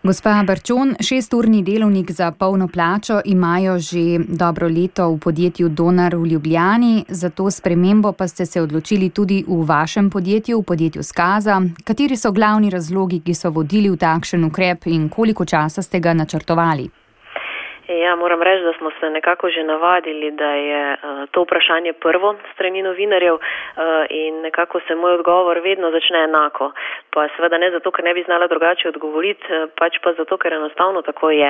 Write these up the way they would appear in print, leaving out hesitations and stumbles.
Gospa Barčon, 6-urni delovnik za polno plačo imajo že dobro leto v podjetju Donar v Ljubljani, za to spremembo pa ste se odločili tudi v vašem podjetju, v podjetju Skaza. Kateri so glavni razlogi, ki so vodili v takšen ukrep in koliko časa ste ga načrtovali? Ja, moram reči, da smo se nekako že navadili, da je to vprašanje prvo strani novinarjev in nekako se moj odgovor vedno začne enako. Pa seveda ne zato, ker ne bi znala drugače odgovoriti, pač pa zato, ker enostavno tako je.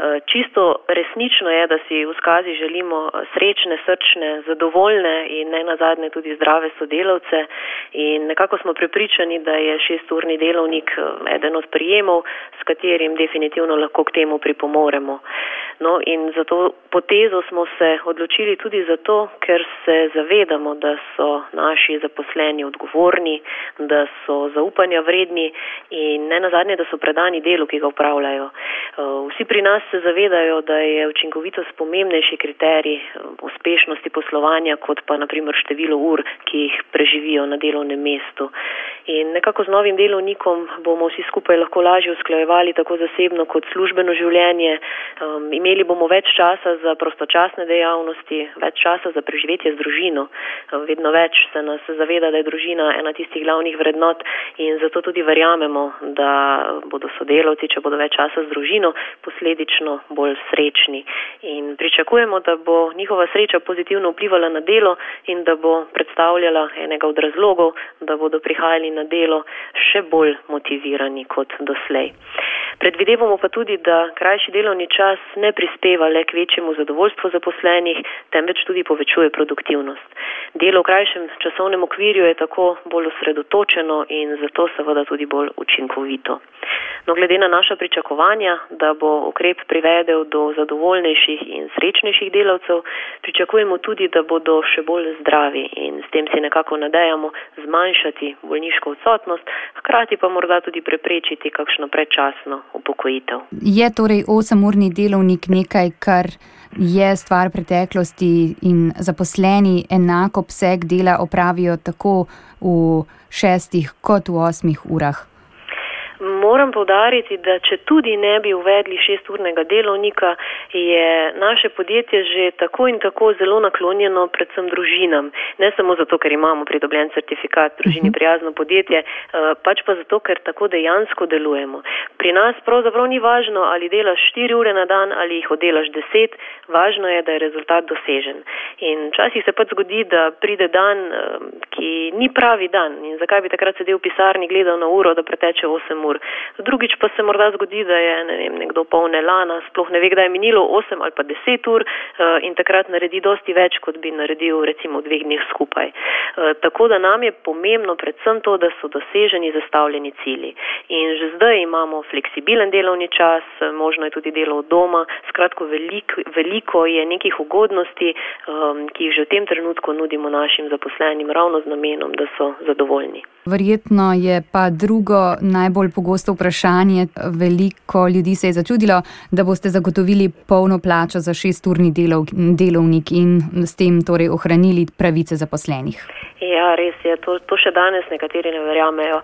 Čisto resnično je, da si v Skazi želimo srečne, srčne, zadovoljne in ne nazadnje tudi zdrave sodelavce in nekako smo prepričani, da je 6-urni delovnik eden od prijemov, s katerim definitivno lahko k temu pripomoremo. No, in za to potezo smo se odločili tudi zato, ker se zavedamo, da so naši zaposleni odgovorni, da so zaupanja vredni in ne nazadnje, da so predani delu, ki ga upravljajo. Vsi pri nas se zavedajo, da je učinkovitost pomembnejši kriterij uspešnosti poslovanja, kot pa na primer število ur, ki jih preživijo na delovnem mestu. In nekako z novim delovnikom bomo vsi skupaj lahko lažje usklajevali tako zasebno kot službeno življenje. Imeli bomo več časa za prostočasne dejavnosti, več časa za preživetje z družino. Vedno več se nas zaveda, da je družina ena tistih glavnih vrednot in zato tudi verjamemo, da bodo sodelavci, če bodo več časa z družino, posledično bolj srečni. In pričakujemo, da bo njihova sreča pozitivno vplivala na delo in da bo predstavljala enega od razlogov, da bodo prihajali na delo še bolj motivirani kot doslej. Predvidevamo pa tudi, da krajši delovni čas ne prispeva le k večjemu zadovoljstvu zaposlenih, temveč tudi povečuje produktivnost. Delo v krajšem časovnem okvirju je tako bolj osredotočeno in zato seveda tudi bolj učinkovito. No, glede na naša pričakovanja, da bo ukrep privedel do zadovoljnejših in srečnejših delavcev, pričakujemo tudi, da bodo še bolj zdravi in s tem si nekako nadejamo zmanjšati bolniško odsotnost, hkrati pa morda tudi preprečiti kakšno predčasno upokojitev. Je torej 8-urni delovnik nekaj, kar je stvar preteklosti in zaposleni enak obseg dela opravijo tako v 6 kot v 8 urah? Moram poudariti, da če tudi ne bi uvedli 6-urnega delovnika, je naše podjetje že tako in tako zelo naklonjeno predvsem družinam. Ne samo zato, ker imamo pridobljen certifikat družini prijazno podjetje, pač pa zato, ker tako dejansko delujemo. Pri nas pravzaprav ni važno, ali delaš 4 ure na dan ali jih oddelaš 10, važno je, da je rezultat dosežen. In včasih se pač zgodi, da pride dan, ki ni pravi dan. In zakaj bi takrat sedel v pisarni, gledal na uro, da preteče 8 ur. Drugič pa se morda zgodi, da je nekdo poln elana, sploh ne ve, kdaj je minilo 8 ali pa 10 ur in takrat naredi dosti več, kot bi naredil recimo v 2 dneh skupaj. Tako da nam je pomembno predvsem to, da so doseženi zastavljeni cilji. In že zdaj imamo fleksibilen delovni čas, možno je tudi delo od doma, skratko veliko je nekih ugodnosti, ki jih že v tem trenutku nudimo našim zaposlenim ravno z namenom, da so zadovoljni. Verjetno je pa drugo najbolj pogosto vprašanje, veliko ljudi se je začudilo, da boste zagotovili polno plačo za 6-urni delovnik in s tem torej ohranili pravice zaposlenih. Ja, res je. To še danes nekateri ne verjamejo,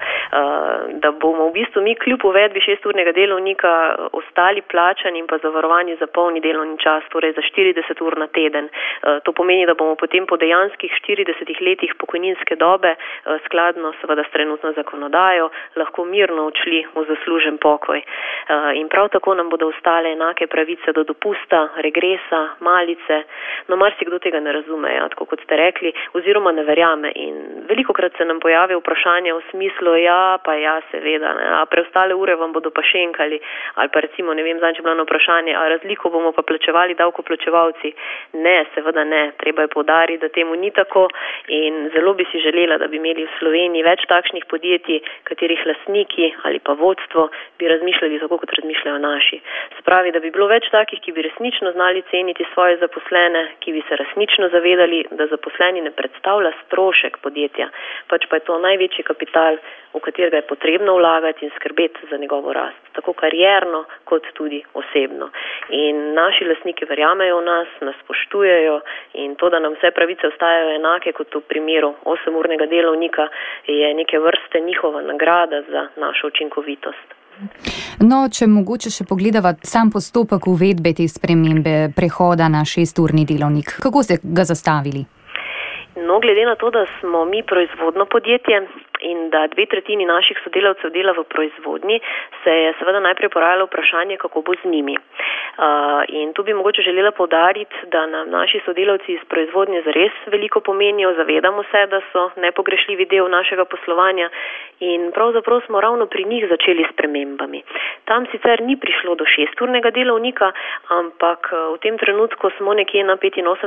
da bomo v bistvu mi kljub uvedbi 6-urnega delovnika ostali plačani in pa zavarovani za polni delovni čas, torej za 40 ur na teden. To pomeni, da bomo potem po dejanskih 40 letih pokojninske dobe, skladno seveda s trenutno zakonodajo, lahko mirno odšli v zaslužen pokoj. In prav tako nam bodo ostale enake pravice do dopusta, regresa, malice. No, marsikdo tega ne razume, tako kot ste rekli, oziroma ne verjame. In velikokrat se nam pojavi vprašanje v smislu, ja, seveda, ne, a preostale ure vam bodo pa šenkali, ali pa recimo, ne vem, zanj, če bilo vprašanje, a razliko bomo pa plačevali davkoplačevalci. Ne, seveda ne. Treba je poudariti, da temu ni tako in zelo bi si želela, da bi imeli v Sloveniji več takšnih podjetij, katerih lastniki ali pa vodstvo bi razmišljali tako, kot razmišljajo naši. Se pravi, da bi bilo več takih, ki bi resnično znali ceniti svoje zaposlene, ki bi se resnično zavedali, da zaposleni ne predstavlja strošek podjetja, pač pa je to največji kapital, v katerega je potrebno vlagati in skrbeti za njegovo rast, tako karierno kot tudi osebno. In naši lastniki verjamejo v nas spoštujejo in to, da nam vse pravice ostajajo enake kot v primeru 8-urnega delovnika, je neke vrste njihova nagrada za našo učinkovitost. No, če mogoče še pogledava sam postopek uvedbe te spremembe prehoda na 6-urni delovnik. Kako ste ga zastavili? No, glede na to, da smo mi proizvodno podjetje in da 2/3 naših sodelavcev dela v proizvodnji, se je seveda najprej porajalo vprašanje, kako bo z njimi. In tu bi mogoče želela poudariti, da nam naši sodelavci iz proizvodnje zares veliko pomenijo, zavedamo se, da so nepogrešljivi del našega poslovanja in pravzaprav smo ravno pri njih začeli s spremembami. Tam sicer ni prišlo do 6-urnega delovnika, ampak v tem trenutku smo nekje na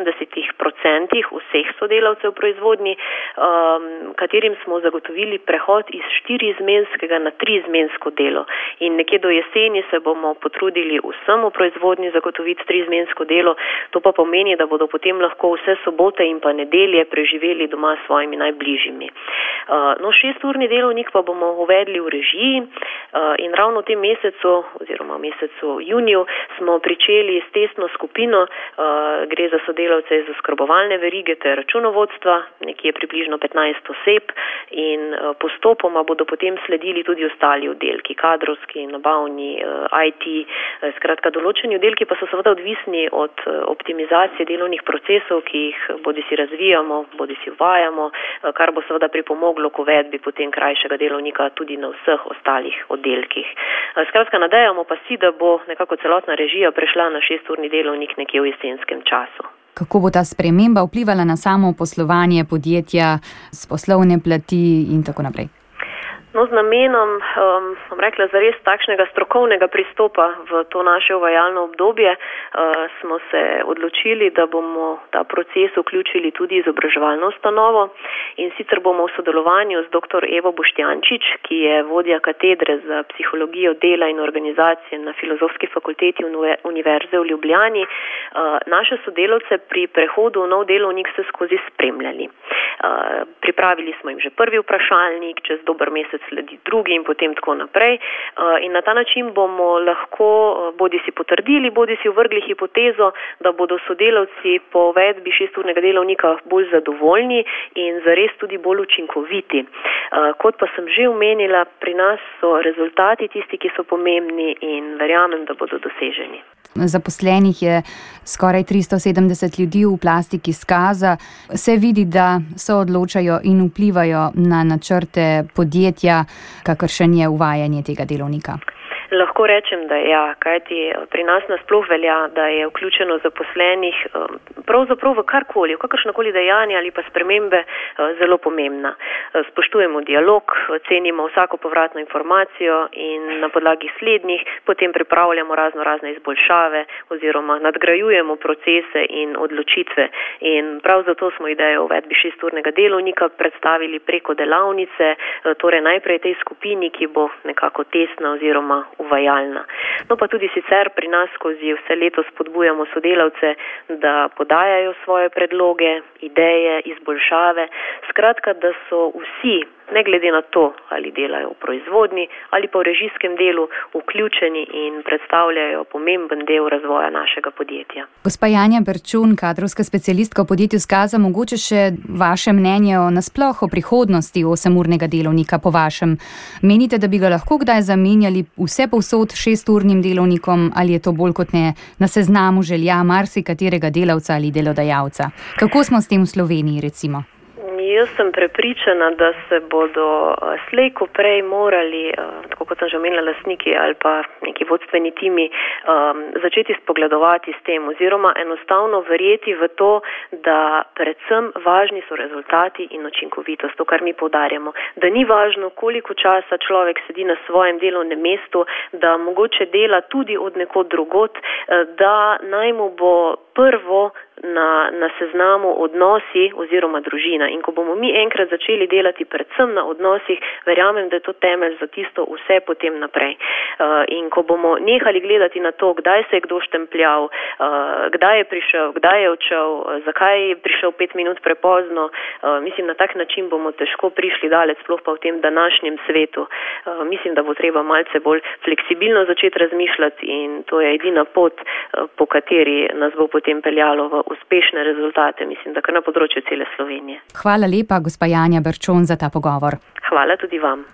85% vseh sodelavcev v proizvodnji, katerim smo zagotovili prehod iz 4-izmenskega na 3-izmensko delo. In nekje do jeseni se bomo potrudili vsem v proizvodnji zagotoviti 3-izmensko delo. To pa pomeni, da bodo potem lahko vse sobote in pa nedelje preživeli doma s svojimi najbližjimi. No, 6-urni delovnik pa bomo uvedli v režiji in ravno v tem mesecu oziroma v mesecu juniju smo pričeli s testno skupino. Gre za sodelavce iz oskrbovalne verige ter računovodstva, nekje približno 15 oseb in postopoma bodo potem sledili tudi ostali oddelki, kadrovski, nabavni, IT. Skratka, določeni oddelki pa so seveda odvisni od optimizacije delovnih procesov, ki jih bodisi razvijamo, bodisi uvajamo, kar bo seveda pripomoglo k uvedbi potem krajšega delovnika tudi na vseh ostalih oddelkih. Skratka, nadejamo pa si, da bo nekako celotna režija prešla na 6-urni delovnik nekje v jesenskem času. Kako bo ta sprememba vplivala na samo poslovanje podjetja, s poslovne plati in tako naprej? No, z namenom, bom rekla, zares takšnega strokovnega pristopa v to naše uvajalno obdobje smo se odločili, da bomo ta proces vključili tudi izobraževalno ustanovo in sicer bomo v sodelovanju z dr. Evo Boštjančič, ki je vodja katedre za psihologijo dela in organizacije na Filozofski fakulteti Univerze v Ljubljani, naše sodelavce pri prehodu v nov delovnik se skozi spremljali. Pripravili smo jim že prvi vprašalnik, čez dober mesec sledi drugi in potem tako naprej. In na ta način bomo lahko bodisi potrdili, bodisi uvrgli hipotezo, da bodo sodelavci po uvedbi 6-urnega delovnika bolj zadovoljni in zares tudi bolj učinkoviti. Kot pa sem že omenila, pri nas so rezultati tisti, ki so pomembni in verjamem, da bodo doseženi. Zaposlenih je skoraj 370 ljudi v plastiki Skaza. Se vidi, da se odločajo in vplivajo na načrte podjetja, kakršen je uvajanje tega delovnika. Lahko rečem, da ja, kajti pri nas nasploh velja, da je vključeno zaposlenih pravzaprav v karkoli, v kakršnakoli dejanje ali pa spremembe zelo pomembna. Spoštujemo dialog, cenimo vsako povratno informacijo in na podlagi slednjih potem pripravljamo razne izboljšave oziroma nadgrajujemo procese in odločitve. In prav zato smo idejo o uvedbi 6-urnega delovnika predstavili preko delavnice, torej najprej tej skupini, ki bo nekako testna oziroma uvajalna. No pa tudi sicer pri nas skozi vse leto spodbujamo sodelavce, da podajajo svoje predloge, ideje, izboljšave. Skratka, da so vsi, ne glede na to, ali delajo v proizvodnji ali pa v režijskem delu, vključeni in predstavljajo pomemben del razvoja našega podjetja. Gospa Janja Berčun, kadrovska specialistka v podjetju Skaza, mogoče še vaše mnenje o nasploh o prihodnosti 8-urnega delovnika po vašem. Menite, da bi ga lahko kdaj zamenjali vse povsod 6-urnim delovnikom ali je to bolj kot ne na seznamu želja marsikaterega delavca ali delodajalca? Kako smo s tem v Sloveniji, recimo? Jaz sem prepričana, da se bodo slej ko prej morali, tako kot sem že omenila, lastniki ali pa neki vodstveni timi, začeti spogledovati s tem oziroma enostavno verjeti v to, da predvsem važni so rezultati in učinkovitost, to, kar mi poudarjamo. Da ni važno, koliko časa človek sedi na svojem delovnem mestu, da mogoče dela tudi od nekod drugot, da naj mu bo prvo na seznamu odnosi oziroma družina. In ko bomo mi enkrat začeli delati predvsem na odnosih, verjamem, da je to temelj za tisto vse potem naprej. In ko bomo nehali gledati na to, kdaj se je kdo štempljal, kdaj je prišel, kdaj je odšel, zakaj je prišel 5 minut prepozno, mislim, na tak način bomo težko prišli daleč, sploh pa v tem današnjem svetu. Mislim, da bo treba malce bolj fleksibilno začeti razmišljati in to je edina pot, po kateri nas bo potem peljalo v uspešne rezultate, mislim, da kar na področju cele Slovenije. Hvala lepa, gospa Janja Berčun, za ta pogovor. Hvala tudi vam.